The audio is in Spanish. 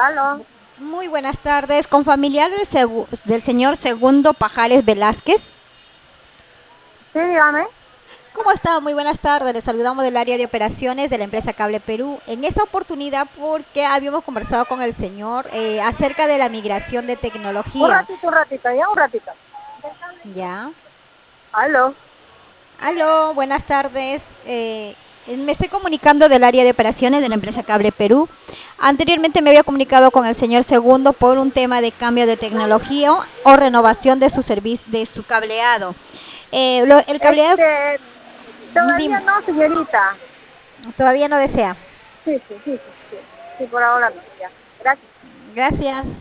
Aló, Muy buenas tardes, con familiar del señor Segundo Pajares Velázquez. sí, dígame. ¿Cómo está? Muy buenas tardes, le saludamos del área de operaciones de la empresa Cable Perú. En esta oportunidad porque habíamos conversado con el señor acerca de la migración de tecnología. Un ratito, ya un ratito. Ya. Aló, Aló, buenas tardes. Me estoy comunicando del área de operaciones de la empresa Cable Perú. Anteriormente me había comunicado con el señor Segundo por un tema de cambio de tecnología o renovación de su servicio, de su cableado. El cableado, este, todavía dime, no, señorita. todavía no desea. Sí, sí, sí, sí, sí, sí, por ahora no, ya. Gracias. Gracias.